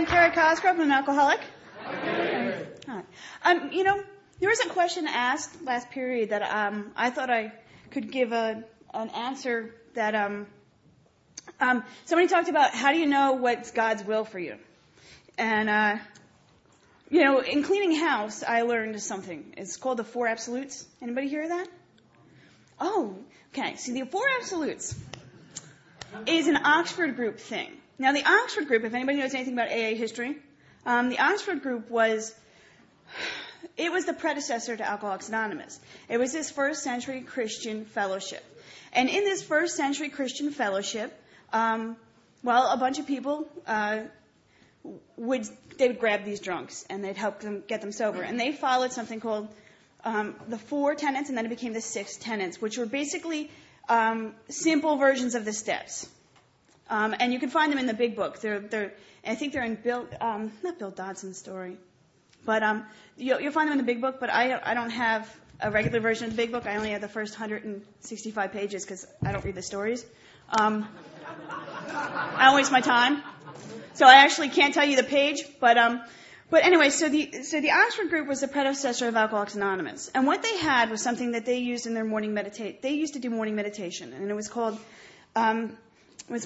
I'm Carrie Cosgrove. I'm an alcoholic. Hi. There was a question asked last period that I thought I could give an answer that somebody talked about how do you know what's God's will for you? And, in cleaning house, I learned something. It's called the Four Absolutes. Anybody hear that? Oh, okay. See, the Four Absolutes is an Oxford group thing. Now, the Oxford group, if anybody knows anything about AA history, the Oxford group was the predecessor to Alcoholics Anonymous. It was this first century Christian fellowship. And in this first century Christian fellowship, a bunch of people would grab these drunks and they'd help them get them sober. And they followed something called the Four Tenets, and then it became the Six Tenets, which were basically simple versions of the steps. And you can find them in the big book. I think they're in not Bill Dodson's story, but you'll find them in the big book. But I don't have a regular version of the big book. I only have the first 165 pages because I don't read the stories. I don't waste my time, so I actually can't tell you the page. But anyway, so the Oxford group was the predecessor of Alcoholics Anonymous, and what they had was something that they used in their morning meditate. They used to do morning meditation, and it was called they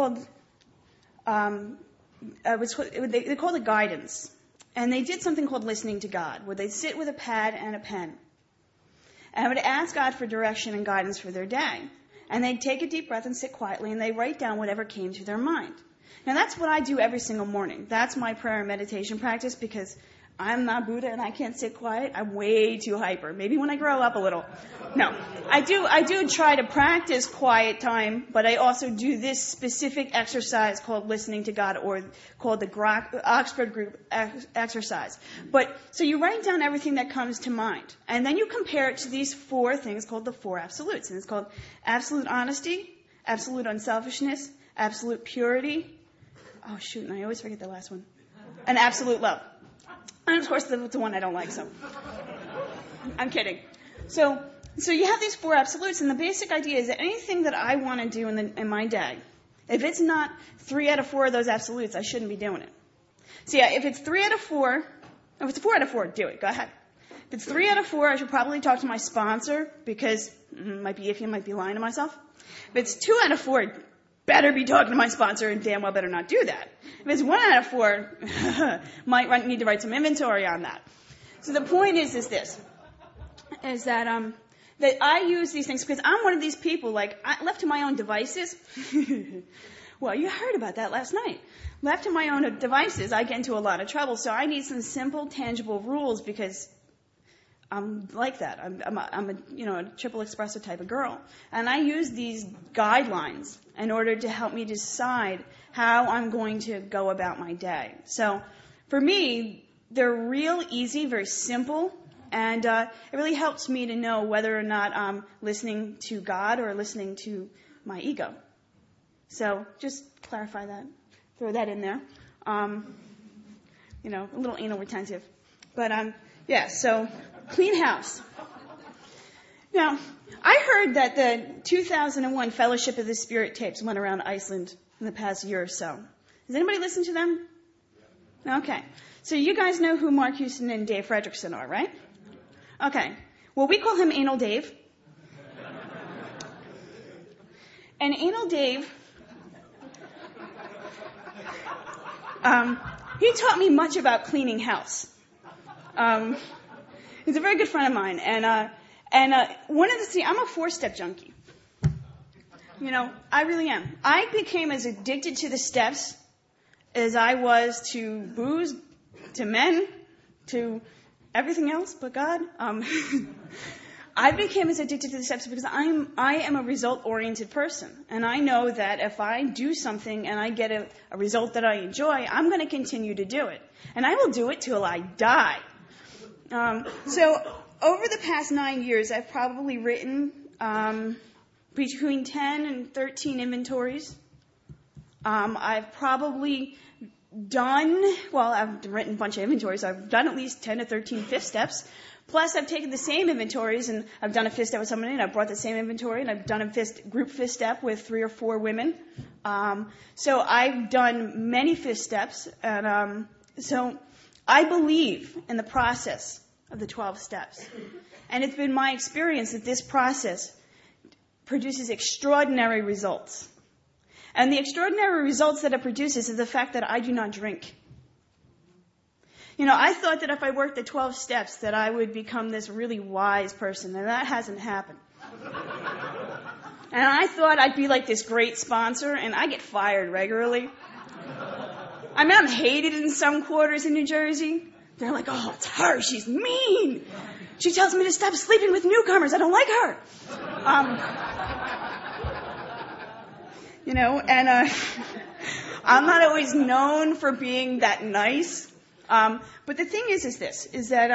called it guidance. And they did something called listening to God, where they'd sit with a pad and a pen and would ask God for direction and guidance for their day. And they'd take a deep breath and sit quietly, and they'd write down whatever came to their mind. Now, that's what I do every single morning. That's my prayer and meditation practice, because I'm not Buddha and I can't sit quiet. I'm way too hyper. Maybe when I grow up a little. No, I do try to practice quiet time, but I also do this specific exercise called listening to God, or called the Oxford group exercise. So you write down everything that comes to mind, and then you compare it to these four things called the Four Absolutes. And it's called absolute honesty, absolute unselfishness, absolute purity. Oh, shoot, and I always forget the last one. And absolute love. And, of course, the one I don't like, so I'm kidding. So you have these four absolutes, and the basic idea is that anything that I want to do in my day, if it's not 3 out of 4 of those absolutes, I shouldn't be doing it. So, yeah, if it's 3 out of 4, if it's 4 out of 4, do it. Go ahead. If it's 3 out of 4, I should probably talk to my sponsor, because it might be iffy, I might be lying to myself. If it's 2 out of 4, better be talking to my sponsor, and damn well better not do that. If it's 1 out of 4, might need to write some inventory on that. So the point is that I use these things because I'm one of these people, left to my own devices. Well, you heard about that last night. Left to my own devices, I get into a lot of trouble. So I need some simple, tangible rules, because I'm like that. I'm a triple espresso type of girl. And I use these guidelines in order to help me decide how I'm going to go about my day. So for me, they're real easy, very simple, and it really helps me to know whether or not I'm listening to God or listening to my ego. So just clarify that. Throw that in there. A little anal retentive. But, so clean house. Now, I heard that the 2001 Fellowship of the Spirit tapes went around Iceland in the past year or so. Has anybody listened to them? Okay. So you guys know who Mark Houston and Dave Fredrickson are, right? Okay. Well, we call him Anal Dave. And Anal Dave, he taught me much about cleaning house. He's a very good friend of mine, and I'm a 4-step junkie. I really am. I became as addicted to the steps as I was to booze, to men, to everything else but God. I became as addicted to the steps because I am a result-oriented person, and I know that if I do something and I get a result that I enjoy, I'm going to continue to do it, and I will do it till I die. So over the past 9 years, I've probably written between 10 and 13 inventories. I've probably I've written a bunch of inventories. I've done at least 10 to 13 fifth steps. Plus, I've taken the same inventories, and I've done a fifth step with somebody, and I've brought the same inventory, and I've done a group fifth step with 3 or 4 women. So I've done many fifth steps, and so I believe in the process of the 12 steps. And it's been my experience that this process produces extraordinary results. And the extraordinary results that it produces is the fact that I do not drink. I thought that if I worked the 12 steps that I would become this really wise person, and that hasn't happened. And I thought I'd be like this great sponsor, and I get fired regularly. I mean, I'm hated in some quarters in New Jersey. They're like, oh, it's her. She's mean. She tells me to stop sleeping with newcomers. I don't like her. And I'm not always known for being that nice. But the thing is that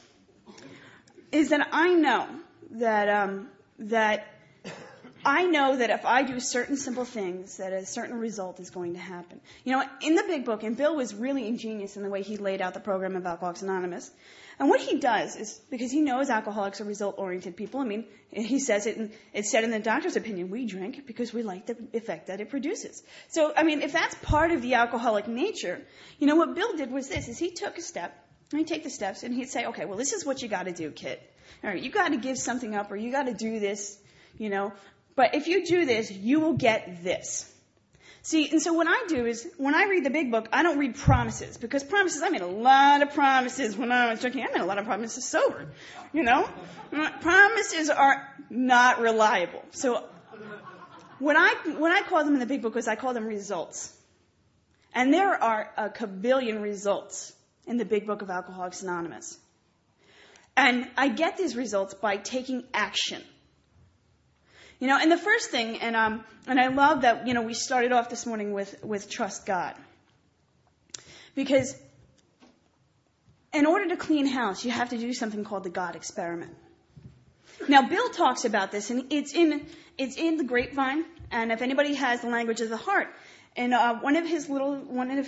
I know that if I do certain simple things, that a certain result is going to happen. In the big book, and Bill was really ingenious in the way he laid out the program of Alcoholics Anonymous. And what he does is, because he knows alcoholics are result-oriented people, I mean, he says it, and it's said in the doctor's opinion, we drink because we like the effect that it produces. So, I mean, if that's part of the alcoholic nature, what Bill did was this, is he took a step, and he'd take the steps, and he'd say, okay, well, this is what you got to do, kid. All right, you got to give something up, or you got to do this, But if you do this, you will get this. See, and so what I do is, when I read the big book, I don't read promises. Because promises, I made a lot of promises when I was drinking. I made a lot of promises sober. Promises are not reliable. So when I call them in the big book, I call them results. And there are a kabillion results in the big book of Alcoholics Anonymous. And I get these results by taking action. And the first thing, and I love that, we started off this morning with trust God. Because in order to clean house, you have to do something called the God experiment. Now, Bill talks about this, and it's in the Grapevine, and if anybody has the language of the heart, and one of his little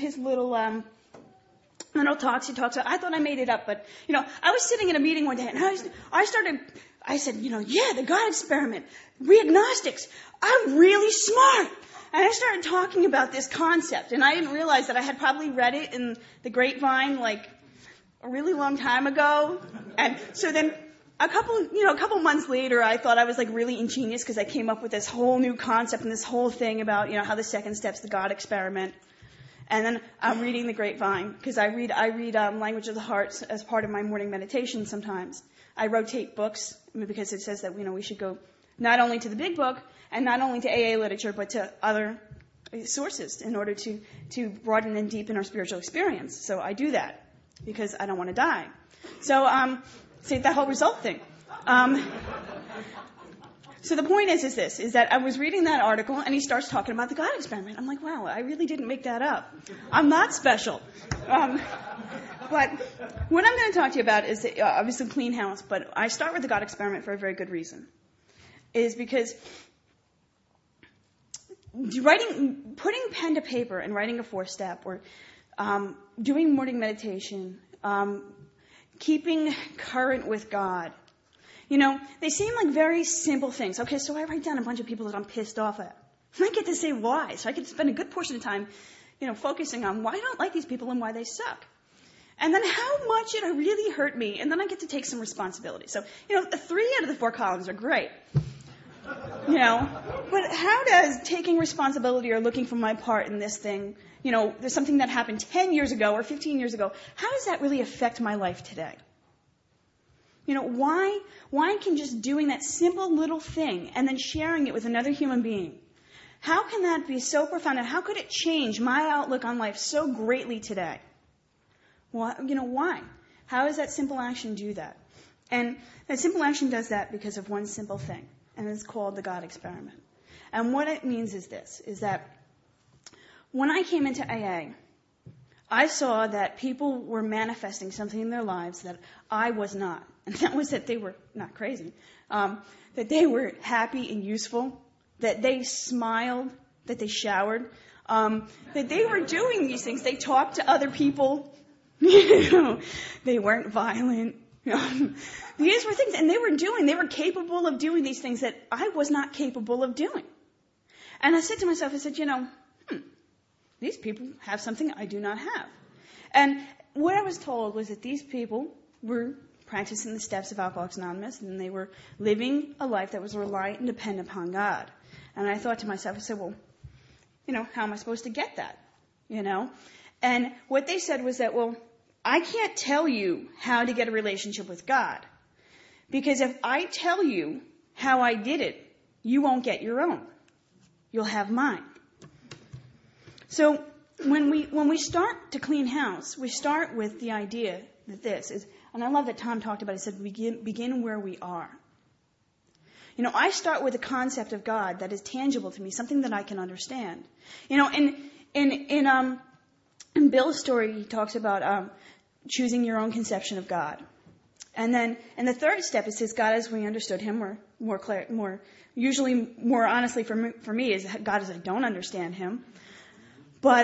talks, he talks about, I thought I made it up, but, I was sitting in a meeting one day, and I said, the God experiment. We agnostics, I'm really smart. And I started talking about this concept, and I didn't realize that I had probably read it in the Grapevine like a really long time ago. And so then a couple months later, I thought I was like really ingenious because I came up with this whole new concept and this whole thing about, how the second step's the God experiment. And then I'm reading the Grapevine because I read Language of the Heart as part of my morning meditation sometimes. I rotate books because it says that, we should go not only to the big book and not only to AA literature, but to other sources in order to broaden and deepen our spiritual experience. So I do that because I don't want to die. So, that whole result thing. So the point is that I was reading that article and he starts talking about the God experiment. I'm like, wow, I really didn't make that up. I'm not special. But what I'm going to talk to you about is obviously clean house, but I start with the God experiment for a very good reason. Is because putting pen to paper and writing a 4-step or doing morning meditation, keeping current with God, they seem like very simple things. Okay, so I write down a bunch of people that I'm pissed off at. And I get to say why. So I get to spend a good portion of time, focusing on why I don't like these people and why they suck. And then how much it really hurt me. And then I get to take some responsibility. So, the 3 out of the 4 columns are great. But how does taking responsibility or looking for my part in this thing, there's something that happened 10 years ago or 15 years ago, how does that really affect my life today? Why can just doing that simple little thing and then sharing it with another human being, how can that be so profound, and how could it change my outlook on life so greatly today? Why? How does that simple action do that? And that simple action does that because of one simple thing, and it's called the God experiment. And what it means is this, is that when I came into AA, I saw that people were manifesting something in their lives that I was not. And that was that they were not crazy, that they were happy and useful, that they smiled, that they showered, that they were doing these things. They talked to other people. They weren't violent. These were things, and they were capable of doing these things that I was not capable of doing. And I said to myself, I said, these people have something I do not have. And what I was told was that these people were practicing the steps of Alcoholics Anonymous, and they were living a life that was reliant and dependent upon God. And I thought to myself, I said, well, how am I supposed to get that? And what they said was that, well, I can't tell you how to get a relationship with God. Because if I tell you how I did it, you won't get your own. You'll have mine. So when we start to clean house, we start with the idea that this is, and I love that Tom talked about it, he said, begin where we are. I start with a concept of God that is tangible to me, something that I can understand. In Bill's story, he talks about choosing your own conception of God. And then in the third step, it says God as we understood him, or usually more honestly for me is God as I don't understand him. But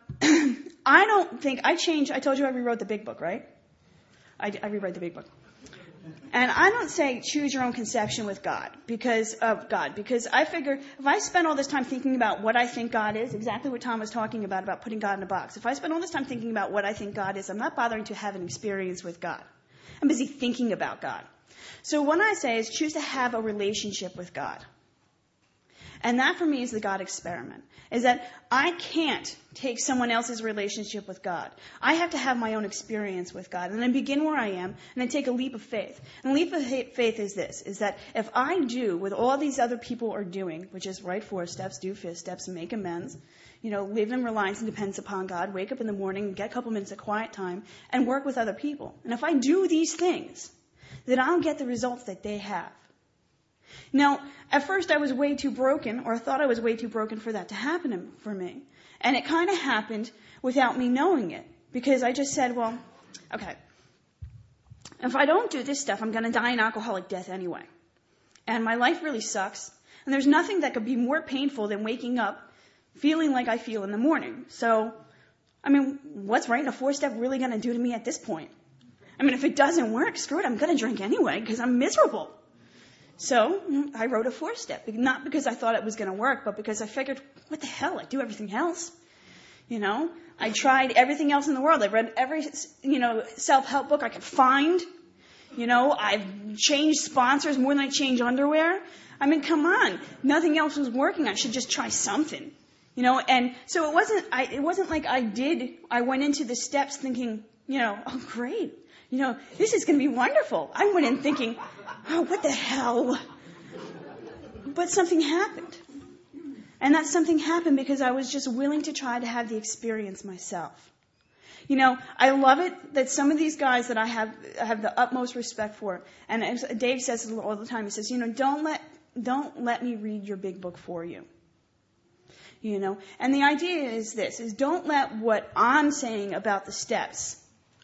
I don't think, I told you I rewrote the big book, right? I rewrote the big book. And I don't say choose your own conception with God, because I figure if I spend all this time thinking about what I think God is, exactly what Tom was talking about putting God in a box. If I spend all this time thinking about what I think God is, I'm not bothering to have an experience with God. I'm busy thinking about God. So what I say is choose to have a relationship with God. And that for me is the God experiment, is that I can't take someone else's relationship with God. I have to have my own experience with God. And then begin where I am, and then take a leap of faith. And a leap of faith is this, is that if I do what all these other people are doing, which is write 4 steps, do 5 steps, make amends, live in reliance and dependence upon God, wake up in the morning, get a couple minutes of quiet time, and work with other people. And if I do these things, then I'll get the results that they have. Now, at first I was way too broken, or thought I was way too broken for that to happen for me. And it kind of happened without me knowing it. Because I just said, well, okay, if I don't do this stuff, I'm going to die an alcoholic death anyway. And my life really sucks. And there's nothing that could be more painful than waking up feeling like I feel in the morning. So, what's writing a 4-step really going to do to me at this point? If it doesn't work, screw it, I'm going to drink anyway because I'm miserable. So I wrote a 4-step, not because I thought it was going to work, but because I figured, what the hell, I do everything else. I tried everything else in the world. I read every, self-help book I could find. I've changed sponsors more than I change underwear. Come on, nothing else was working. I should just try something. And so it wasn't like I went into the steps thinking, oh great, this is going to be wonderful. I went in thinking, oh, what the hell? But something happened. And that something happened because I was just willing to try to have the experience myself. I love it that some of these guys that I have the utmost respect for, and as Dave says it all the time, he says, don't let me read your big book for you. And the idea is this, is don't let what I'm saying about the steps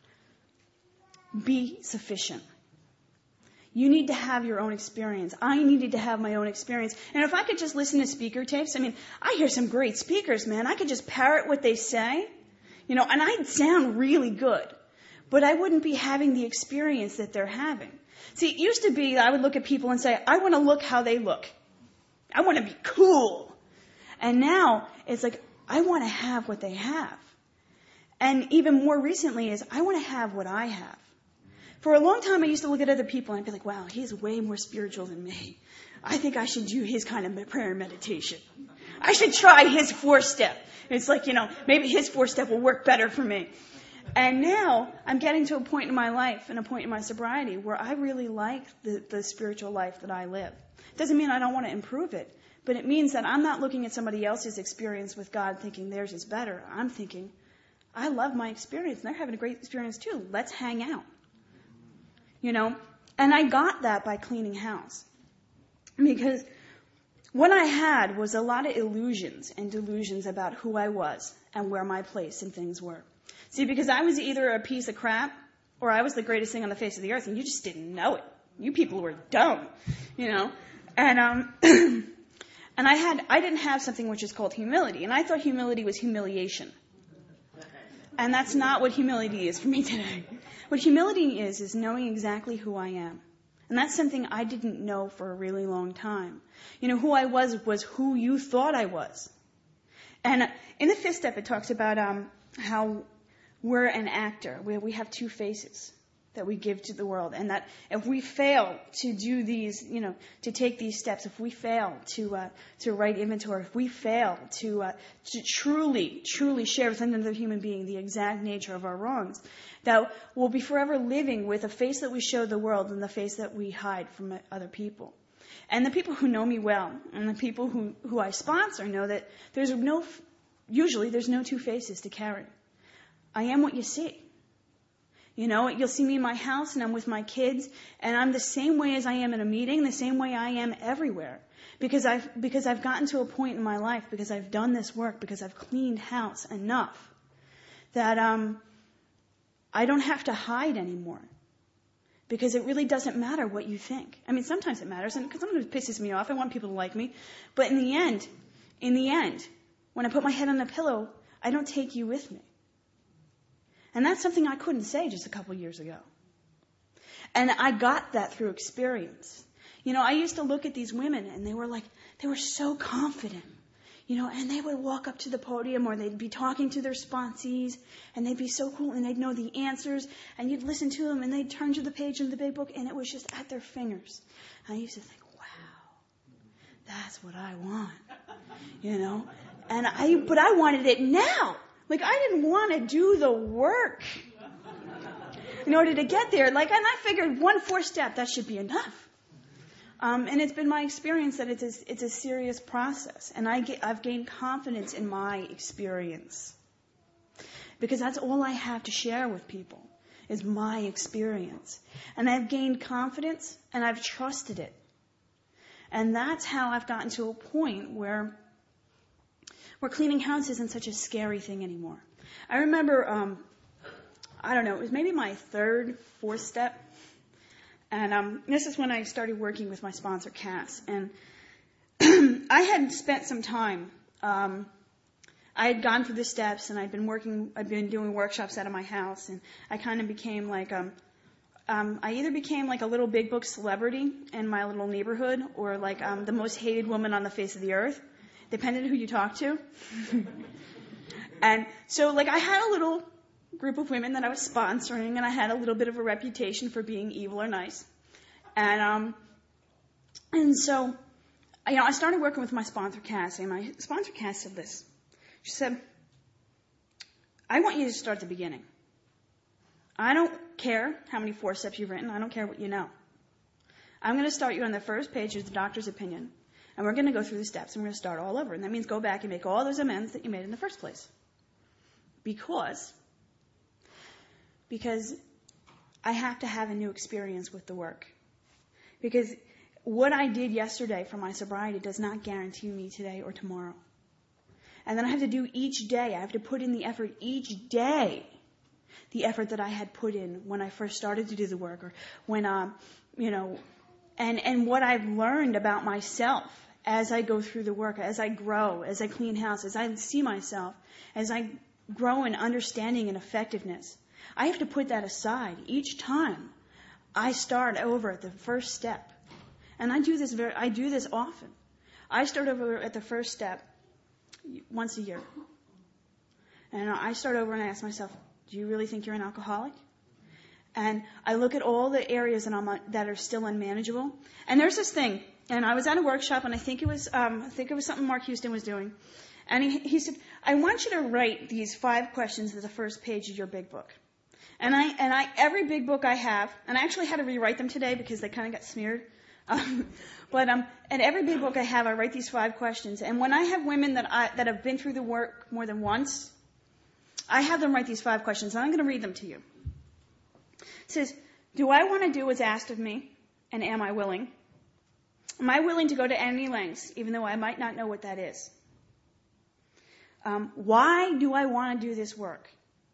be sufficient. You need to have your own experience. I needed to have my own experience. And if I could just listen to speaker tapes, I hear some great speakers, man. I could just parrot what they say, and I'd sound really good. But I wouldn't be having the experience that they're having. See, it used to be that I would look at people and say, I want to look how they look. I want to be cool. And now it's like, I want to have what they have. And even more recently is, I want to have what I have. For a long time, I used to look at other people and I'd be like, wow, he's way more spiritual than me. I think I should do his kind of prayer and meditation. I should try his 4-step. It's like, maybe his 4-step will work better for me. And now I'm getting to a point in my life and a point in my sobriety where I really like the spiritual life that I live. It doesn't mean I don't want to improve it, but it means that I'm not looking at somebody else's experience with God thinking theirs is better. I'm thinking, I love my experience and they're having a great experience too. Let's hang out. And I got that by cleaning house. Because what I had was a lot of illusions and delusions about who I was and where my place and things were. See, because I was either a piece of crap or I was the greatest thing on the face of the earth and you just didn't know it. You people were dumb, And, and I didn't have something which is called humility. And I thought humility was humiliation. And that's not what humility is for me today. What humility is knowing exactly who I am. And that's something I didn't know for a really long time. Who I was who you thought I was. And in the fifth step, it talks about how we're an actor. We have two faces that we give to the world. And that if we fail to do these, to take these steps, if we fail to write inventory, if we fail to truly share with another human being the exact nature of our wrongs, that we'll be forever living with a face that we show the world and the face that we hide from other people. And the people who know me well and the people who I sponsor know that usually there's no two faces to carry. I am what you see. You'll see me in my house and I'm with my kids and I'm the same way as I am in a meeting, the same way I am everywhere. Because I've gotten to a point in my life, because I've done this work, because I've cleaned house enough that I don't have to hide anymore. Because it really doesn't matter what you think. I mean, sometimes it matters, and sometimes it pisses me off. I want people to like me. But in the end, when I put my head on the pillow, I don't take you with me. And that's something I couldn't say just a couple years ago. And I got that through experience. I used to look at these women and they were so confident. And they would walk up to the podium or they'd be talking to their sponsees and they'd be so cool and they'd know the answers and you'd listen to them and they'd turn to the page in the big book and it was just at their fingers. And I used to think, wow, that's what I want, but I wanted it now. Like, I didn't want to do the work in order to get there. And I figured 1 step, that should be enough. And it's been my experience that it's a serious process. And I've gained confidence in my experience. Because that's all I have to share with people, is my experience. And I've gained confidence, and I've trusted it. And that's how I've gotten to a point where cleaning house isn't such a scary thing anymore. I remember, it was maybe my 3rd, 4th step. And this is when I started working with my sponsor, Cass. And I had spent some time. I had gone through the steps, and I'd been doing workshops out of my house. And I kind of became I either became like a little big book celebrity in my little neighborhood, or the most hated woman on the face of the earth. Depending on who you talk to. And so, I had a little group of women that I was sponsoring, and I had a little bit of a reputation for being evil or nice. And so, I started working with my sponsor, Cassie, and my sponsor, Cass, said this. She said, I want you to start at the beginning. I don't care how many 4 steps you've written. I don't care what you know. I'm going to start you on the first page of the doctor's opinion. And we're going to go through the steps, and we're going to start all over. And that means go back and make all those amends that you made in the first place. Because I have to have a new experience with the work. Because what I did yesterday for my sobriety does not guarantee me today or tomorrow. And then I have to do each day. I have to put in the effort each day. The effort that I had put in when I first started to do the work, or when, and what I've learned about myself as I go through the work, as I grow, as I clean house, as I see myself, as I grow in understanding and effectiveness. I have to put that aside each time I start over at the first step. And I do this often. I start over at the first step once a year. And I start over and I ask myself, do you really think you're an alcoholic? And I look at all the areas that are still unmanageable. And there's this thing. And I was at a workshop, and I think it was something Mark Houston was doing. And he said, I want you to write these 5 questions at the first page of your big book. And every big book I have, and I actually had to rewrite them today because they kind of got smeared. And every big book I have, I write these 5 questions. And when I have women that have been through the work more than once, I have them write these 5 questions, and I'm going to read them to you. It says, do I want to do what's asked of me, and am I willing? Am I willing to go to any lengths, even though I might not know what that is? Why do I want to do this work?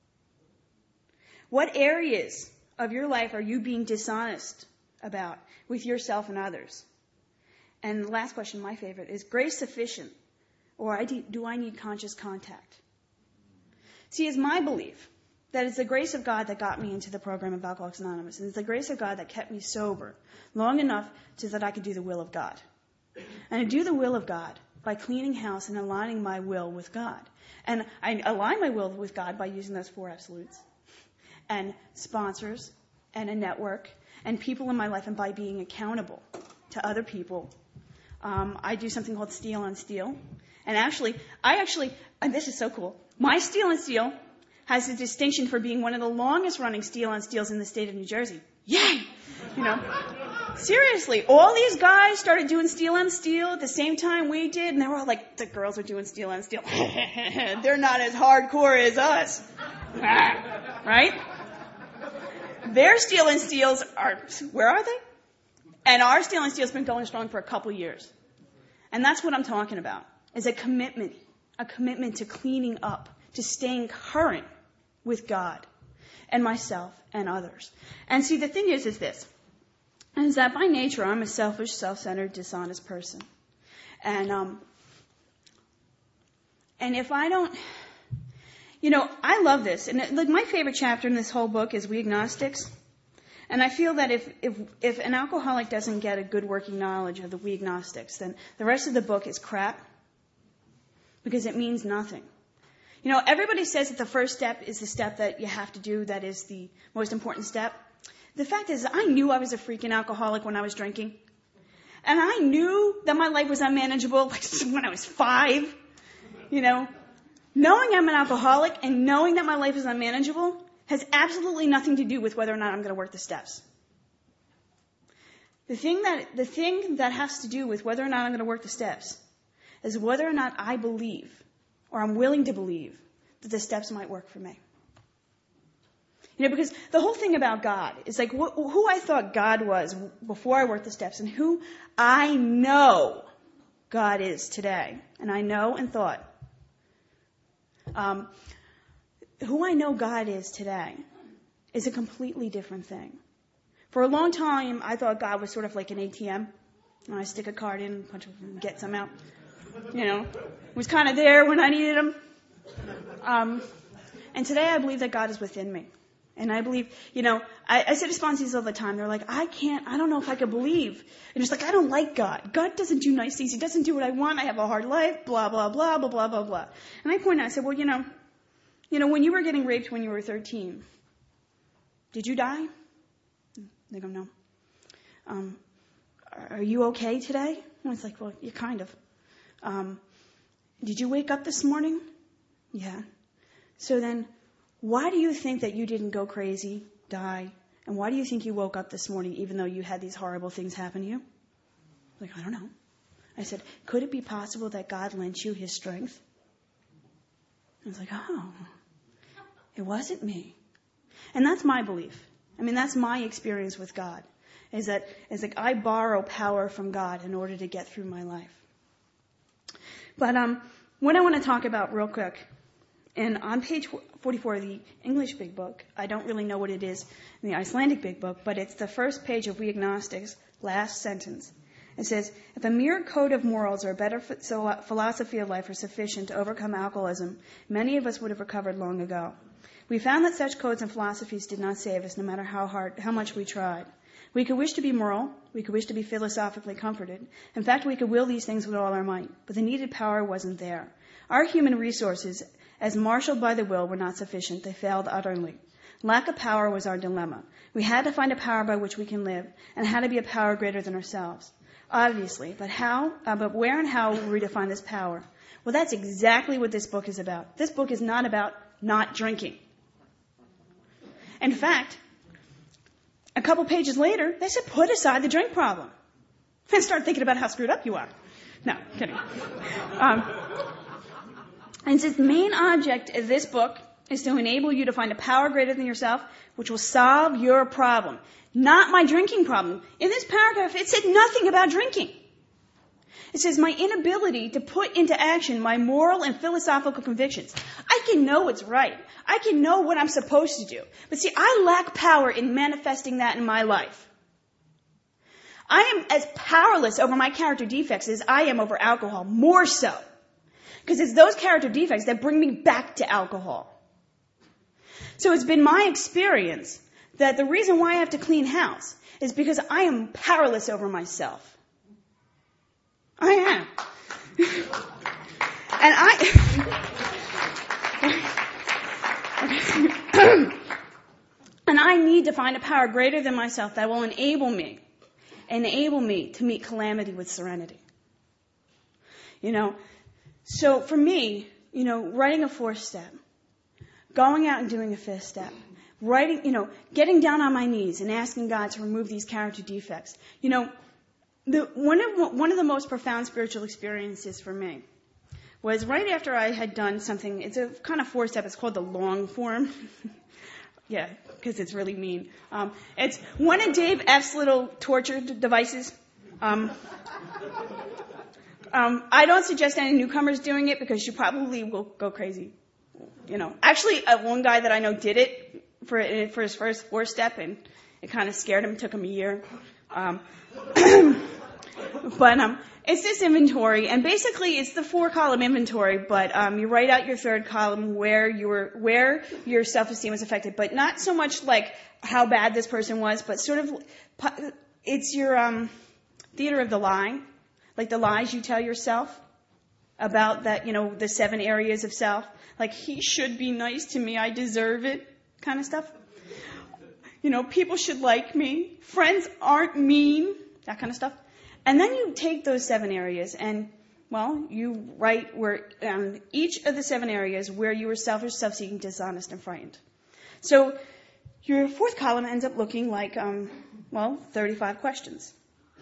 What areas of your life are you being dishonest about with yourself and others? And the last question, my favorite, is grace sufficient, or do I need conscious contact? See, it's my belief that it's the grace of God that got me into the program of Alcoholics Anonymous. And it's the grace of God that kept me sober long enough so that I could do the will of God. And I do the will of God by cleaning house and aligning my will with God. And I align my will with God by using those 4 absolutes. And sponsors, and a network, and people in my life, and by being accountable to other people. I do something called Steel on Steel. And and this is so cool, my Steel on Steel has a distinction for being one of the longest running Steel on Steels in the state of New Jersey. Yay! Seriously, all these guys started doing Steel on Steel at the same time we did, and they were all like, the girls are doing Steel on Steel. They're not as hardcore as us. Right? Their Steel and Steels where are they? And our Steel and Steel's been going strong for a couple years. And that's what I'm talking about, is a commitment to cleaning up, to staying current with God and myself and others. And see, the thing is this, is that by nature I'm a selfish, self-centered, dishonest person. And if I don't, I love this. And my favorite chapter in this whole book is We Agnostics. And I feel that if an alcoholic doesn't get a good working knowledge of the We Agnostics, then the rest of the book is crap, because it means nothing. Everybody says that the first step is the step that you have to do, that is the most important step. The fact is, I knew I was a freaking alcoholic when I was drinking. And I knew that my life was unmanageable when I was 5. Knowing I'm an alcoholic and knowing that my life is unmanageable has absolutely nothing to do with whether or not I'm going to work the steps. The thing that has to do with whether or not I'm going to work the steps is whether or not I believe, or I'm willing to believe, that the steps might work for me. Because the whole thing about God is like who I thought God was before I worked the steps, and who I know God is today. And I know and thought. Who I know God is today is a completely different thing. For a long time, I thought God was sort of like an ATM. I stick a card in, punch and get some out. Was kind of there when I needed him. And today I believe that God is within me. And I believe, I say to sponsees all the time, they're like, I don't know if I could believe. And it's like, I don't like God. God doesn't do nice things. He doesn't do what I want. I have a hard life, blah, blah, blah, blah, blah, blah, blah. And I point out, I said, well, when you were getting raped when you were 13, did you die? They go, no. Are you okay today? And it's like, well, yeah, kind of. Did you wake up this morning? Yeah. So then, why do you think that you didn't go crazy, die? And why do you think you woke up this morning even though you had these horrible things happen to you? Like, I don't know. I said, could it be possible that God lent you his strength? I was like, oh, it wasn't me. And that's my belief. That's my experience with God. Is that I borrow power from God in order to get through my life. But what I want to talk about real quick, and on page 44 of the English Big Book, I don't really know what it is in the Icelandic Big Book, but it's the first page of We Agnostics, last sentence. It says, if a mere code of morals or a better philosophy of life are sufficient to overcome alcoholism, many of us would have recovered long ago. We found that such codes and philosophies did not save us, no matter how much we tried. We could wish to be moral. We could wish to be philosophically comforted. In fact, we could will these things with all our might, but the needed power wasn't there. Our human resources, as marshaled by the will, were not sufficient. They failed utterly. Lack of power was our dilemma. We had to find a power by which we can live, and it had to be a power greater than ourselves. Obviously, but how? But where and how will we define this power? Well, that's exactly what this book is about. This book is not about not drinking. In fact, a couple pages later, they said, put aside the drink problem. And start thinking about how screwed up you are. No, kidding. And says the main object of this book is to enable you to find a power greater than yourself, which will solve your problem. Not my drinking problem. In this paragraph, it said nothing about drinking. It says my inability to put into action my moral and philosophical convictions. I can know what's right. I can know what I'm supposed to do. But see, I lack power in manifesting that in my life. I am as powerless over my character defects as I am over alcohol, more so. Because it's those character defects that bring me back to alcohol. So it's been my experience that the reason why I have to clean house is because I am powerless over myself. I am. And I need to find a power greater than myself that will enable me to meet calamity with serenity. So for me, writing a 4th step, going out and doing a 5th step, getting down on my knees and asking God to remove these character defects. One of the most profound spiritual experiences for me was right after I had done something. It's a kind of 4-step. It's called the long form. Yeah, because it's really mean. It's one of Dave F's little torture devices. I don't suggest any newcomers doing it because you probably will go crazy. Actually, one guy that I know did it for his first 4-step, and it kind of scared him. It took him a year. But it's this inventory, and basically it's the 4-column inventory. But you write out your 3rd column where your self-esteem was affected, but not so much like how bad this person was, but sort of it's your theater of the lie, like the lies you tell yourself about that. The 7 areas of self, like he should be nice to me, I deserve it, kind of stuff. People should like me, friends aren't mean, that kind of stuff. And then you take those 7 areas and, you write where each of the 7 areas where you were selfish, self-seeking, dishonest, and frightened. So your 4th column ends up looking like, 35 questions.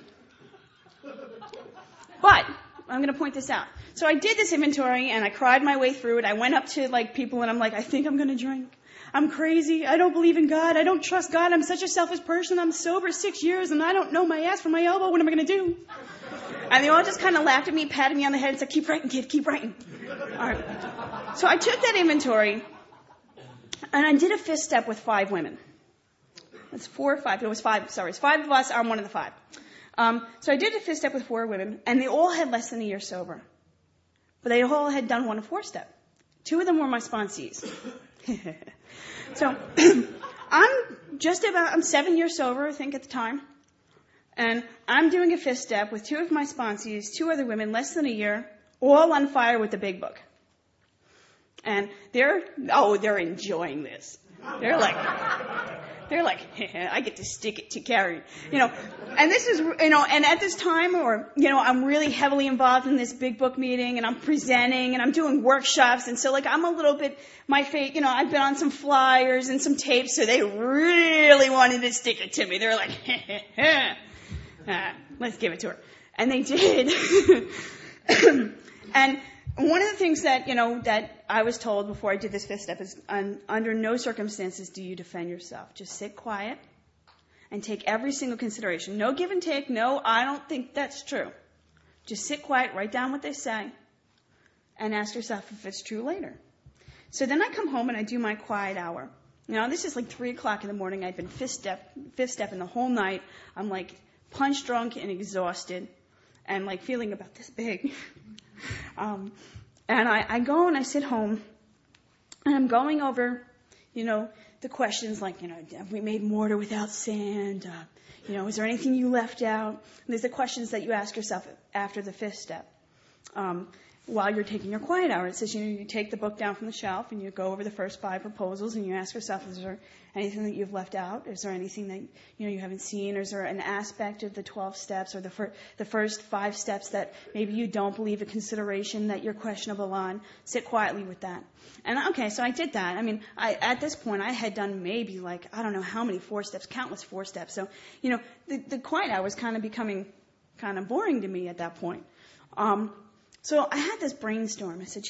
But I'm going to point this out. So I did this inventory and I cried my way through it. I went up to people and I'm like, I think I'm going to drink. I'm crazy. I don't believe in God. I don't trust God. I'm such a selfish person. I'm sober 6 years and I don't know my ass from my elbow. What am I going to do? And they all just kind of laughed at me, patted me on the head and said, keep writing, kid, keep writing. All right. So I took that inventory and I did a 5th step with 5 women. It's 4 or 5. It was 5. Sorry. It's 5 of us. I'm one of the 5. So I did a 5th step with 4 women and they all had less than a year sober. But they all had done 1 4-step. 2 of them were my sponsees. So I'm 7 years sober, I think, at the time. And I'm doing a 5th step with 2 of my sponsees, 2 other women, less than a year, all on fire with the big book. And they're enjoying this. They're like, I get to stick it to Carrie, and this is, and at this time, I'm really heavily involved in this big book meeting and I'm presenting and I'm doing workshops. And so I'm a little bit, I've been on some flyers and some tapes. So they really wanted to stick it to me. They were like, let's give it to her. And they did. And one of the things that, that I was told before I did this 5th step is under no circumstances do you defend yourself. Just sit quiet and take every single consideration. No give and take. No, I don't think that's true. Just sit quiet, write down what they say, and ask yourself if it's true later. So then I come home and I do my quiet hour. This is like 3 o'clock in the morning. I've been 5th stepping the whole night. I'm like punch drunk and exhausted and like feeling about this big. And I go and I sit home and I'm going over, the questions like, have we made mortar without sand? Is there anything you left out? And there's the questions that you ask yourself after the 5th step. While you're taking your quiet hour, it says, you take the book down from the shelf and you go over the first 5 proposals and you ask yourself, is there anything that you've left out? Is there anything that, you haven't seen? Or is there an aspect of the 12 steps or the first 5 steps that maybe you don't believe a consideration that you're questionable on? Sit quietly with that. And okay, so I did that. At this point, I had done maybe I don't know how many 4 steps, countless 4 steps. So, the quiet hour was kind of becoming kind of boring to me at that point. So I had this brainstorm. I said,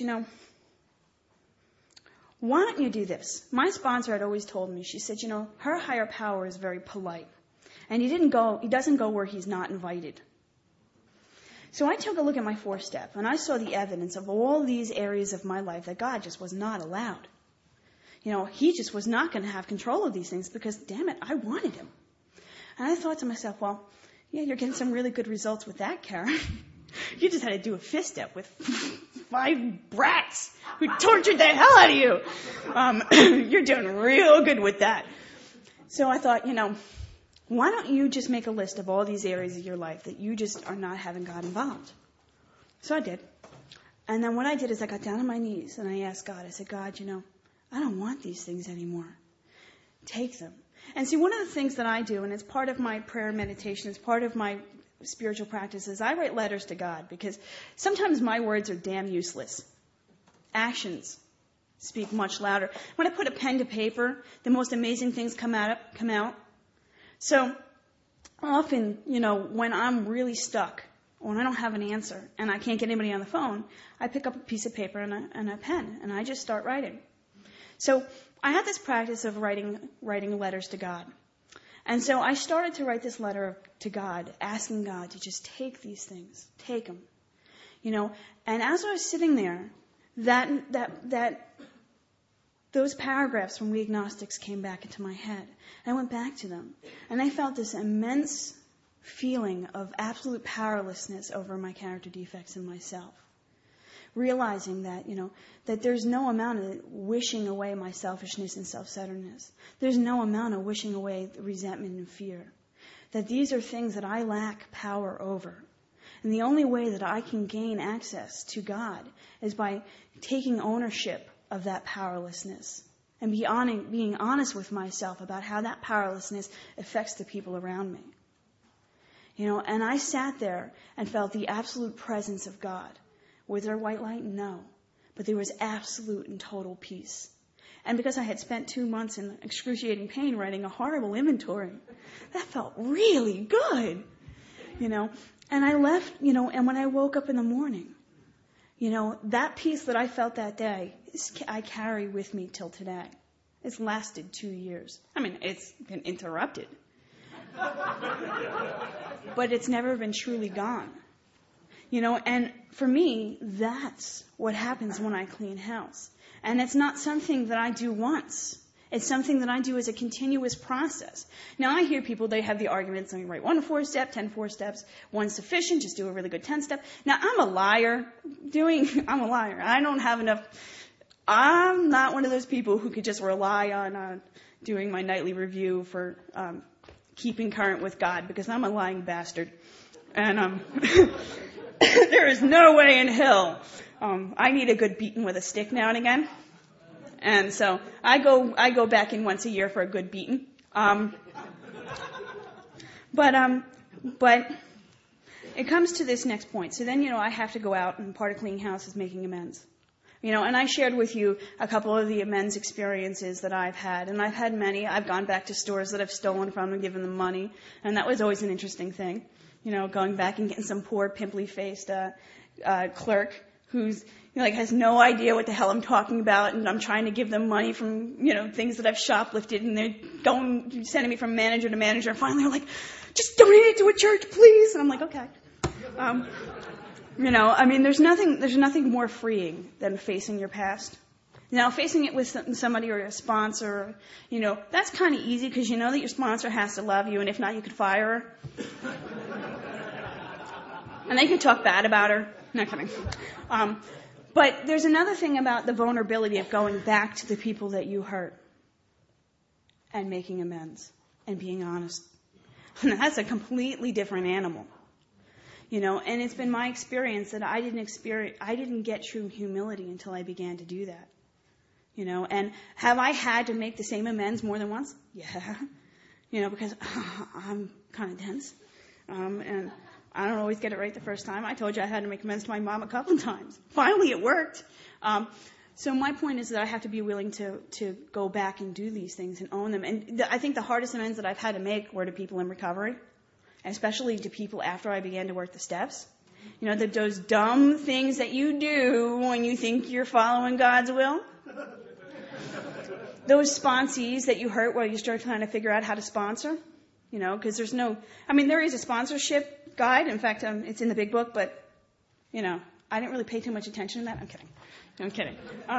why don't you do this? My sponsor had always told me, she said, her higher power is very polite. And he doesn't go where he's not invited. So I took a look at my 4th step and I saw the evidence of all these areas of my life that God just was not allowed. He just was not going to have control of these things because, damn it, I wanted him. And I thought to myself, well, yeah, you're getting some really good results with that, Karen. You just had to do a 5th step with 5 brats who tortured the hell out of you. You're doing real good with that. So I thought, why don't you just make a list of all these areas of your life that you just are not having God involved? So I did. And then what I did is I got down on my knees and I asked God, I said, God, I don't want these things anymore. Take them. And see, one of the things that I do, and it's part of my prayer meditation, it's part of my spiritual practice, is I write letters to God because sometimes my words are damn useless. Actions speak much louder. When I put a pen to paper, the most amazing things come out. So often, when I'm really stuck, or when I don't have an answer and I can't get anybody on the phone, I pick up a piece of paper and a pen and I just start writing. So I had this practice of writing letters to God. And so I started to write this letter to God, asking God to just take these things, take them. And as I was sitting there, those paragraphs from We Agnostics came back into my head. I went back to them and I felt this immense feeling of absolute powerlessness over my character defects in myself. Realizing that, that there's no amount of wishing away my selfishness and self-centeredness. There's no amount of wishing away the resentment and fear. That these are things that I lack power over. And the only way that I can gain access to God is by taking ownership of that powerlessness and being honest with myself about how that powerlessness affects the people around me. And I sat there and felt the absolute presence of God. Was there white light? No. But there was absolute and total peace. And because I had spent 2 months in excruciating pain writing a horrible inventory, that felt really good. And I left, and when I woke up in the morning, that peace that I felt that day, I carry with me till today. It's lasted 2 years. It's been interrupted. But it's never been truly gone. And for me, that's what happens when I clean house. And it's not something that I do once. It's something that I do as a continuous process. Now, I hear people, they have the arguments, write 1 4-step, 10 4-steps, 1's sufficient, just do a really good 10-step. Now, I'm a liar. I don't have enough. I'm not one of those people who could just rely on doing my nightly review for keeping current with God, because I'm a lying bastard. And there is no way in hell. I need a good beating with a stick now and again. And so I go back in once a year for a good beating. But it comes to this next point. So then, I have to go out, and part of cleaning house is making amends. And I shared with you a couple of the amends experiences that I've had. And I've had many. I've gone back to stores that I've stolen from and given them money. And that was always an interesting thing. Going back and getting some poor, pimply-faced clerk who's has no idea what the hell I'm talking about, and I'm trying to give them money from things that I've shoplifted, and they're sending me from manager to manager. And finally, they're like, "Just donate it to a church, please." And I'm like, "Okay." There's nothing more freeing than facing your past. Now, facing it with somebody or a sponsor, that's kind of easy because you know that your sponsor has to love you, and if not, you could fire her. And they can talk bad about her. Not kidding. But there's another thing about the vulnerability of going back to the people that you hurt and making amends and being honest. And that's a completely different animal. And it's been my experience that I didn't get true humility until I began to do that. And have I had to make the same amends more than once? Yeah. Because I'm kind of dense. And I don't always get it right the first time. I told you I had to make amends to my mom a couple of times. Finally, it worked. So my point is that I have to be willing to go back and do these things and own them. And I think the hardest amends that I've had to make were to people in recovery, especially to people after I began to work the steps. Those dumb things that you do when you think you're following God's will. Those sponsees that you hurt while you start trying to figure out how to sponsor. Because there is a sponsorship guide. In fact, it's in the big book, but, I didn't really pay too much attention to that. I'm kidding.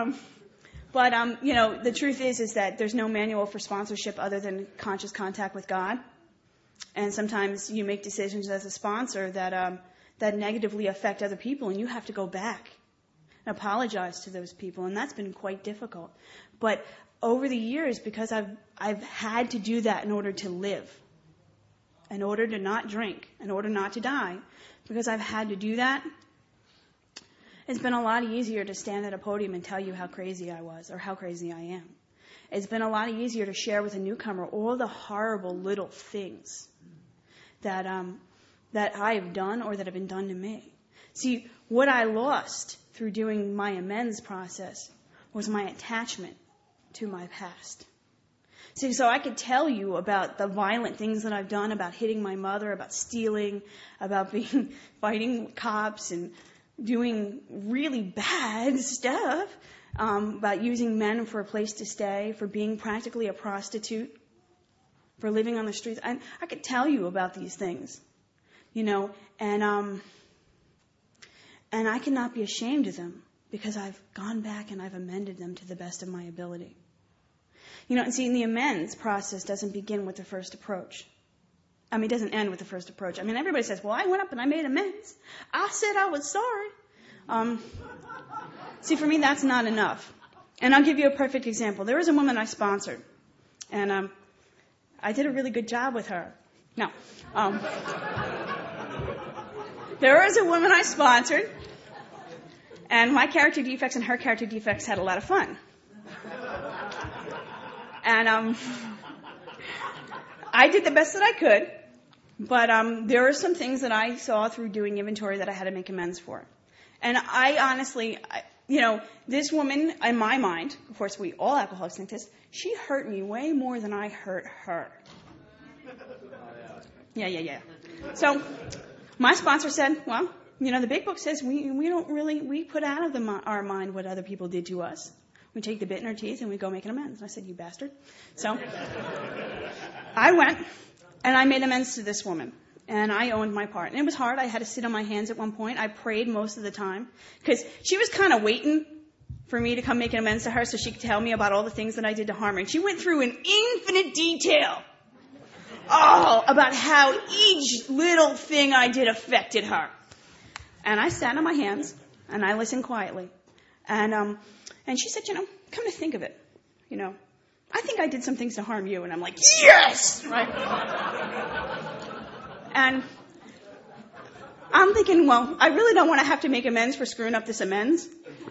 The truth is that there's no manual for sponsorship other than conscious contact with God. And sometimes you make decisions as a sponsor that negatively affect other people, and you have to go back. and apologize to those people, and that's been quite difficult. But over the years, because I've had to do that in order to live, in order to not drink, in order not to die, because I've had to do that, it's been a lot easier to stand at a podium and tell you how crazy I was or how crazy I am. It's been a lot easier to share with a newcomer all the horrible little things that I've done or that have been done to me. See, what I lost through doing my amends process was my attachment to my past. See, so I could tell you about the violent things that I've done, about hitting my mother, about stealing, about fighting cops and doing really bad stuff, about using men for a place to stay, for being practically a prostitute, for living on the streets. I could tell you about these things, and I cannot be ashamed of them because I've gone back and I've amended them to the best of my ability. And see, the amends process doesn't begin with the first approach. It doesn't end with the first approach. Everybody says, well, I went up and I made amends. I said I was sorry. See, for me, that's not enough. And I'll give you a perfect example. There was a woman I sponsored, and I did a really good job with her. No. There was a woman I sponsored, and my character defects and her character defects had a lot of fun. And I did the best that I could, but there were some things that I saw through doing inventory that I had to make amends for. And I honestly, this woman, in my mind, of course we all alcoholics think this, she hurt me way more than I hurt her. Yeah. So my sponsor said, well, the big book says we put out of our mind what other people did to us. We take the bit in our teeth and we go make an amends. And I said, you bastard. So I went and I made amends to this woman. And I owned my part. And it was hard. I had to sit on my hands at one point. I prayed most of the time. Because she was kind of waiting for me to come make an amends to her so she could tell me about all the things that I did to harm her. And she went through in infinite detail about how each little thing I did affected her. And I sat on my hands and I listened quietly. And she said, come to think of it, I think I did some things to harm you. And I'm like, yes! Right? And I'm thinking, well, I really don't want to have to make amends for screwing up this amends.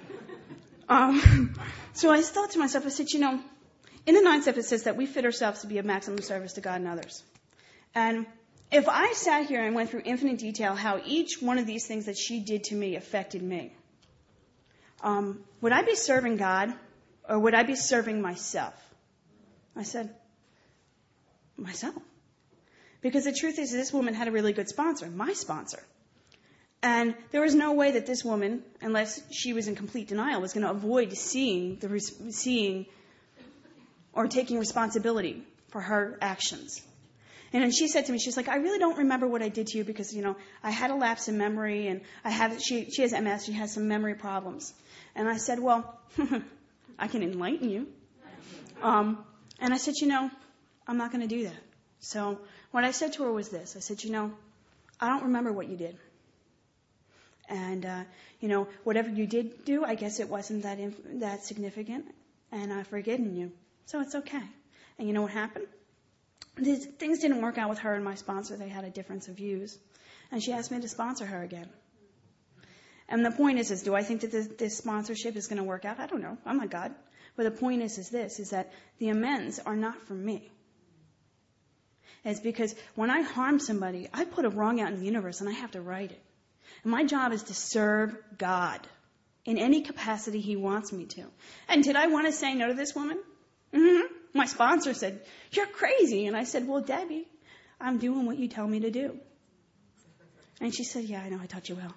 So I thought to myself, I said, in the 9th step it says that we fit ourselves to be of maximum service to God and others. And if I sat here and went through infinite detail how each one of these things that she did to me affected me, would I be serving God or would I be serving myself? I said, myself. Because the truth is this woman had a really good sponsor, my sponsor. And there was no way that this woman, unless she was in complete denial, was going to avoid seeing or taking responsibility for her actions. And then she said to me, she's like, I really don't remember what I did to you because, I had a lapse in memory and she has MS, she has some memory problems. And I said, well, I can enlighten you. And I said, I'm not going to do that. So what I said to her was this. I said, I don't remember what you did. And, whatever you did do, I guess it wasn't that significant. And I've forgiven you. So it's okay. And you know what happened? Things didn't work out with her and my sponsor. They had a difference of views. And she asked me to sponsor her again. And the point is do I think that this sponsorship is going to work out? I don't know. I'm not God. But the point is that the amends are not for me. It's because when I harm somebody, I put a wrong out in the universe and I have to right it. And my job is to serve God in any capacity He wants me to. And did I want to say no to this woman? Mm-hmm. My sponsor said, you're crazy. And I said, well, Debbie, I'm doing what you tell me to do. And she said, yeah, I know, I taught you well.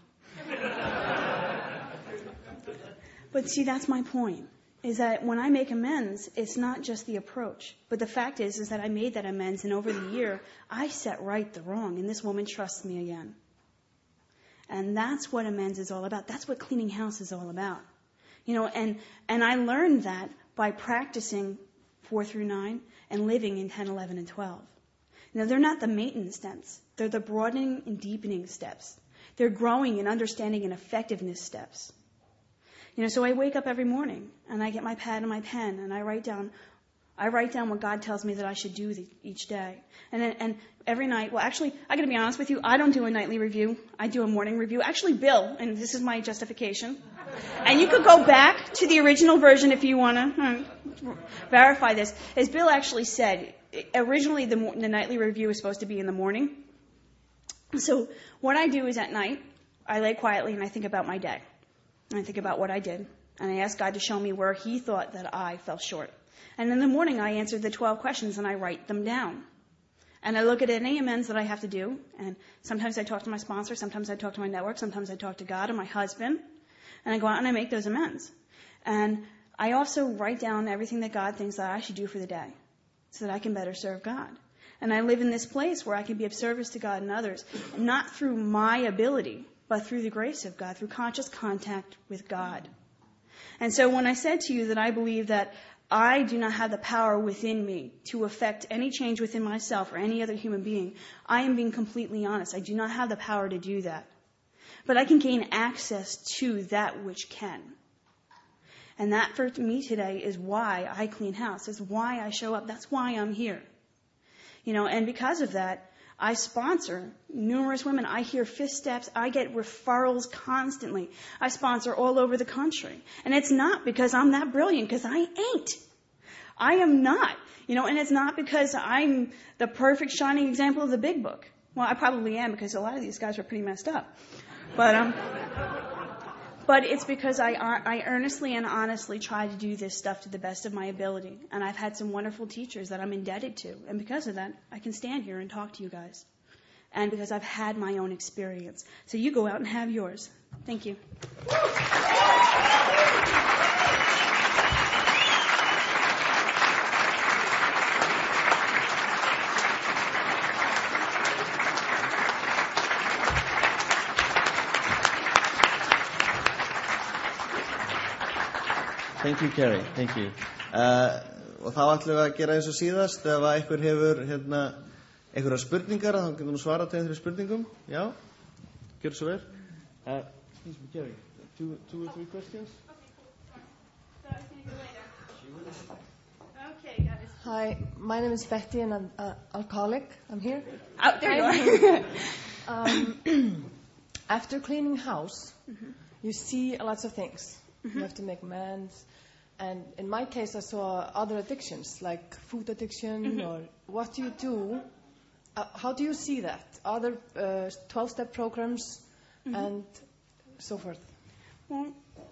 But see, that's my point, is that when I make amends, it's not just the approach. But the fact is that I made that amends, and over the year, I set right the wrong, and this woman trusts me again. And that's what amends is all about. That's what cleaning house is all about. And I learned that by practicing 4 through 9 and living in 10, 11, and 12. Now, they're not the maintenance steps. They're the broadening and deepening steps. They're growing and understanding and effectiveness steps. So I wake up every morning and I get my pad and my pen and I write down what God tells me that I should do each day. And every night, well, actually, I got to be honest with you, I don't do a nightly review. I do a morning review. Actually, Bill, and this is my justification, and you could go back to the original version if you want to verify this, as Bill actually said, originally the nightly review was supposed to be in the morning. So what I do is at night, I lay quietly and I think about my day. And I think about what I did. And I ask God to show me where He thought that I fell short. And in the morning, I answer the 12 questions and I write them down. And I look at any amends that I have to do. And sometimes I talk to my sponsor, sometimes I talk to my network, sometimes I talk to God and my husband. And I go out and I make those amends. And I also write down everything that God thinks that I should do for the day so that I can better serve God. And I live in this place where I can be of service to God and others, not through my ability, but through the grace of God, through conscious contact with God. And so when I said to you that I believe that I do not have the power within me to affect any change within myself or any other human being, I am being completely honest. I do not have the power to do that. But I can gain access to that which can. And that for me today is why I clean house. Is why I show up. That's why I'm here. And because of that, I sponsor numerous women. I hear fifth steps. I get referrals constantly. I sponsor all over the country. And it's not because I'm that brilliant, because I ain't. I am not. And it's not because I'm the perfect shining example of the big book. Well, I probably am, because a lot of these guys are pretty messed up. But it's because I earnestly and honestly try to do this stuff to the best of my ability. And I've had some wonderful teachers that I'm indebted to. And because of that, I can stand here and talk to you guys. And because I've had my own experience. So you go out and have yours. Thank you. Thank you, Carrie. Thank you. Og þá ætlum við að gera eins og síðast. Ef einhver hefur einhverja spurningar, þá getum við svara til einhverjum spurningum. Já, gjör svo vel. Excuse me, Carrie. Two or three questions? Okay, guys. Hi, my name is Betty and I'm an alcoholic. I'm here. Oh, there you are. After cleaning house, you see lots of things. You have to make amends. And in my case, I saw other addictions, like food addiction, or what do you do? How do you see that? Other 12-step programs and so forth. Well,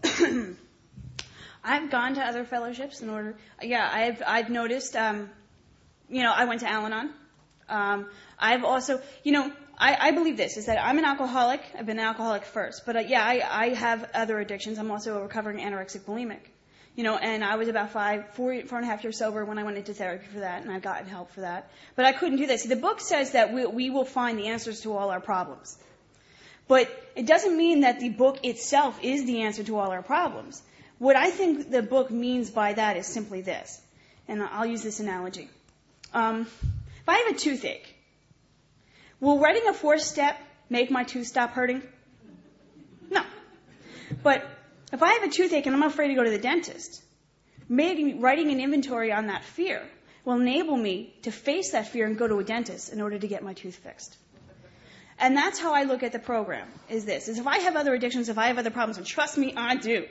I've gone to other fellowships in order. Yeah, I've noticed. I went to Al-Anon. I've also, I believe this is that I'm an alcoholic. I've been an alcoholic first, but I have other addictions. I'm also a recovering anorexic bulimic. And I was about 4 and a half years sober when I went into therapy for that, and I've gotten help for that. But I couldn't do that. See, the book says that we will find the answers to all our problems. But it doesn't mean that the book itself is the answer to all our problems. What I think the book means by that is simply this. And I'll use this analogy. If I have a toothache, will writing a 4-step make my tooth stop hurting? No. But if I have a toothache and I'm afraid to go to the dentist, maybe writing an inventory on that fear will enable me to face that fear and go to a dentist in order to get my tooth fixed. And that's how I look at the program, is if I have other addictions, if I have other problems, and trust me, I do,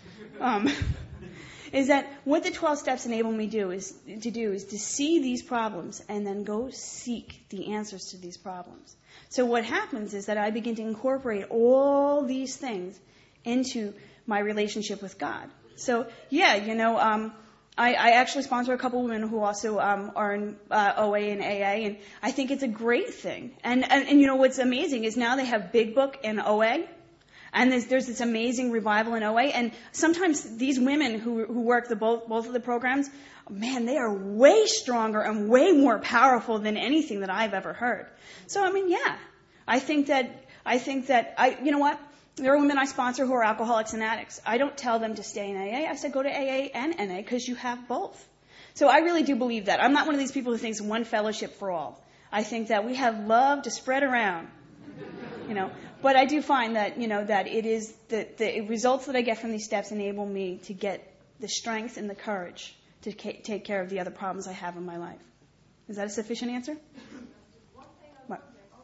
is that what the 12 steps enable me is to see these problems and then go seek the answers to these problems. So what happens is that I begin to incorporate all these things into my relationship with God. So, I actually sponsor a couple women who also are in OA and AA, and I think it's a great thing. And what's amazing is now they have Big Book in OA, and there's this amazing revival in OA. And sometimes these women who work both of the programs, man, they are way stronger and way more powerful than anything that I've ever heard. So, I think that you know what? There are women I sponsor who are alcoholics and addicts. I don't tell them to stay in AA. I said go to AA and NA because you have both. So I really do believe that. I'm not one of these people who thinks one fellowship for all. I think that we have love to spread around. But I do find that, that it is the results that I get from these steps enable me to get the strength and the courage to take care of the other problems I have in my life. Is that a sufficient answer? What?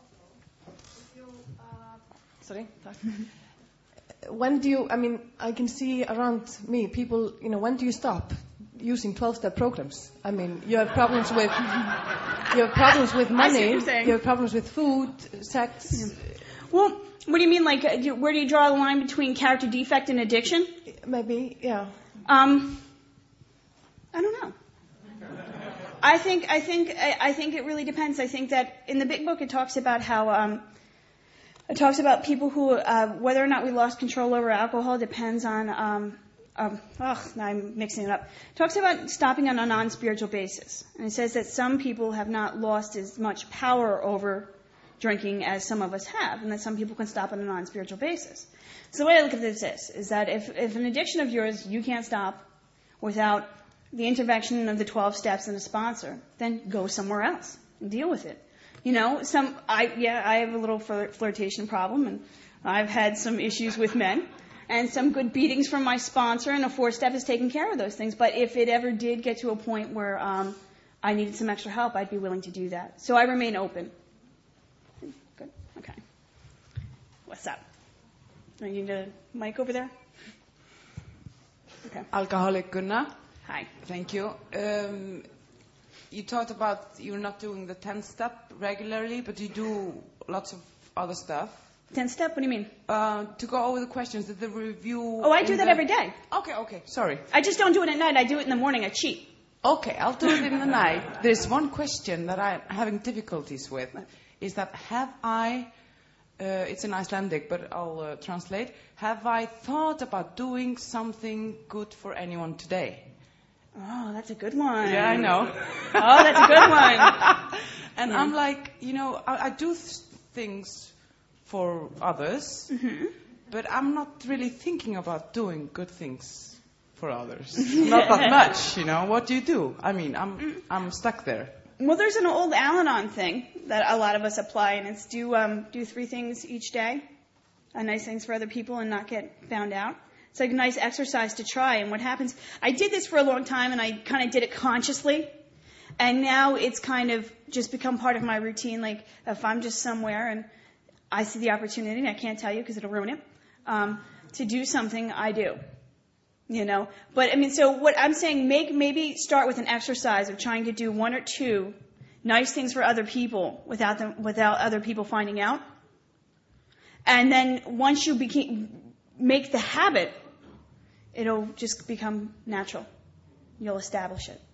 Sorry. When do you, I can see around me, people, when do you stop using 12-step programs? You have problems with, money, you have problems with food, sex. Yeah. Well, what do you mean, like, where do you draw the line between character defect and addiction? Maybe, yeah. I don't know. I think it really depends. I think that in the Big Book it talks about how, it talks about people who, whether or not we lost control over alcohol depends on, now I'm mixing it up. It talks about stopping on a non-spiritual basis. And it says that some people have not lost as much power over drinking as some of us have, and that some people can stop on a non-spiritual basis. So the way I look at this is that if an addiction of yours you can't stop without the intervention of the 12 steps and a sponsor, then go somewhere else and deal with it. I have a little flirtation problem, and I've had some issues with men, and some good beatings from my sponsor, and a 4-step is taking care of those things. But if it ever did get to a point where I needed some extra help, I'd be willing to do that. So I remain open. Good. Okay. What's up? Do you need a mic over there? Okay. Alcoholic Gunnar. Hi. Thank you. You talked about you're not doing the 10-step regularly, but you do lots of other stuff. 10-step? What do you mean? To go over the questions, the review... Oh, I do that every day. Okay, sorry. I just don't do it at night. I do it in the morning. I cheat. Okay, I'll do it in the night. There's one question that I'm having difficulties with, is that have I... it's in Icelandic, but I'll translate. Have I thought about doing something good for anyone today? Oh, that's a good one. Yeah, I know. Oh, that's a good one. And I'm like, I do things for others, but I'm not really thinking about doing good things for others. Not that much, What do you do? I'm stuck there. Well, there's an old Al-Anon thing that a lot of us apply, and it's do 3 things each day, nice things for other people, and not get found out. It's like a nice exercise to try. And what happens, I did this for a long time, and I kind of did it consciously. And now it's kind of just become part of my routine. Like, if I'm just somewhere and I see the opportunity, and I can't tell you because it'll ruin it, to do something, I do. But, so what I'm saying, maybe start with an exercise of trying to do 1 or 2 nice things for other people without other people finding out. And then once you make the habit, it'll just become natural. You'll establish it.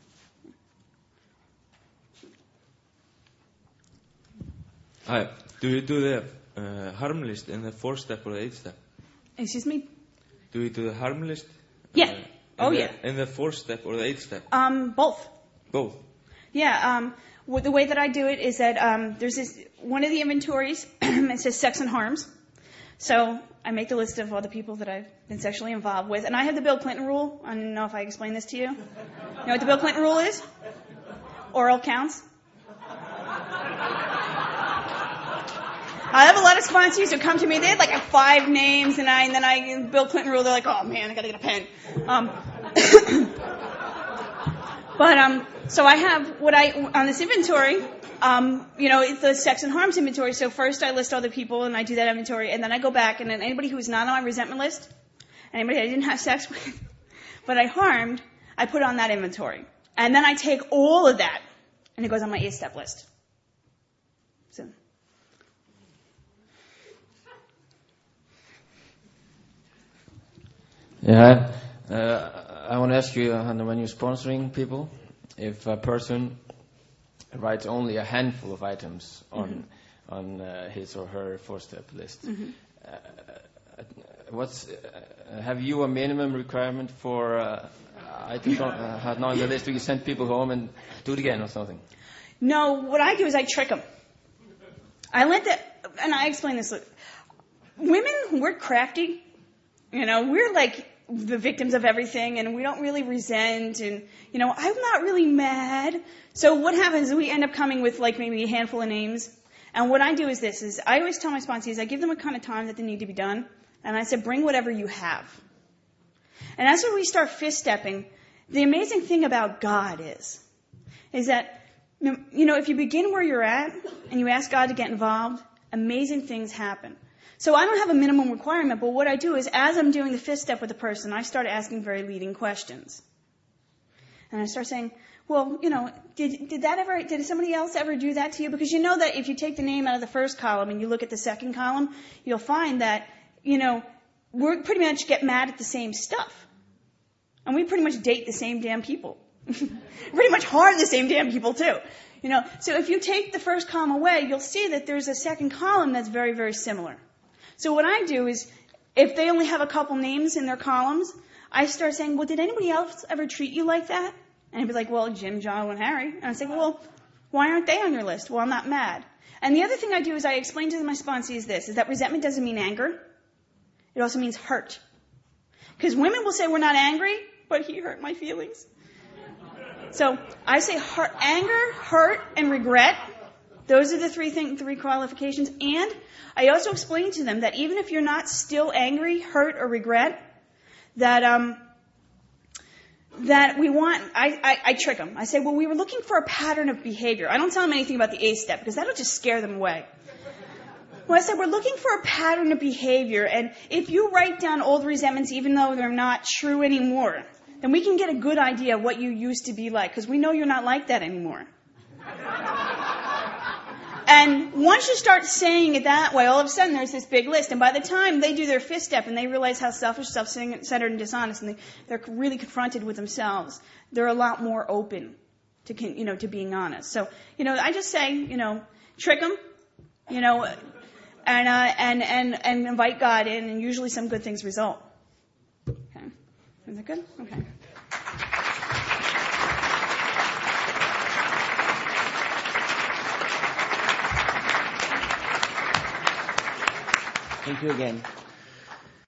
Hi. Do you do the harm list in the 4-step or the 8-step? Excuse me? Do you do the harm list? Yeah. Yeah. In the 4-step or the 8-step? Both. Both? Yeah. The way that I do it is that there's one of the inventories, it says sex and harms. So I make the list of all the people that I've been sexually involved with. And I have the Bill Clinton rule. I don't know if I explained this to you. You know what the Bill Clinton rule is? Oral counts. I have a lot of sponsors who come to me. They had like 5 names, and then Bill Clinton rule. They're like, oh man, I gotta get a pen. So I have on this inventory. It's the sex and harms inventory. So first I list all the people, and I do that inventory, and then I go back, and then anybody who's not on my resentment list, anybody I didn't have sex with, but I harmed, I put on that inventory, and then I take all of that, and it goes on my 8-step list. So. Yeah, I want to ask you, when you're sponsoring people, if a person writes only a handful of items on his or her 4-step list, have you a minimum requirement for items not on the list? Do you send people home and do it again or something? No, what I do is I trick them. And I explain this. Women, we're crafty. We're like the victims of everything, and we don't really resent, and, I'm not really mad. So what happens is we end up coming with like maybe a handful of names, And what I do is this, is I always tell my sponsees, I give them a kind of time that they need to be done, and I said, bring whatever you have. And as we start fist stepping, the amazing thing about God is that, you know, if you begin where you're at and you ask God to get involved, amazing things happen. So I don't have a minimum requirement, but what I do is as I'm doing the fifth step with the person, I start asking very leading questions. And I start saying, well, you know, did somebody else ever do that to you? Because you know that if you take the name out of the first column and you look at the second column, you'll find that, you know, we pretty much get mad at the same stuff. And we pretty much date the same damn people. Pretty much hard the same damn people too. You know, so if you take the first column away, you'll see that there's a second column that's very, very similar. So what I do is, if they only have a couple names in their columns, I start saying, well, did anybody else ever treat you like that? And he'd be like, well, Jim, John, and Harry. And I say, well, why aren't they on your list? Well, I'm not mad. And the other thing I do is I explain to my sponsees this, is that resentment doesn't mean anger. It also means hurt. Because women will say we're not angry, but he hurt my feelings. So I say anger, hurt, and regret. Those are the three qualifications. And I also explain to them that even if you're not still angry, hurt, or regret, that we want, I trick them. I say, well, we were looking for a pattern of behavior. I don't tell them anything about the eighth step because that'll just scare them away. Well, I said, we're looking for a pattern of behavior, and if you write down old resentments even though they're not true anymore, then we can get a good idea of what you used to be like, because we know you're not like that anymore. And once you start saying it that way, all of a sudden there's this big list, and by the time they do their fifth step and they realize how selfish, self-centered, and dishonest, and they're really confronted with themselves, they're a lot more open to, you know, to being honest. So, you know, I just say, you know, trick them, you know, and invite God in, and usually some good things result. Okay. Is that good? Okay. Thank you again.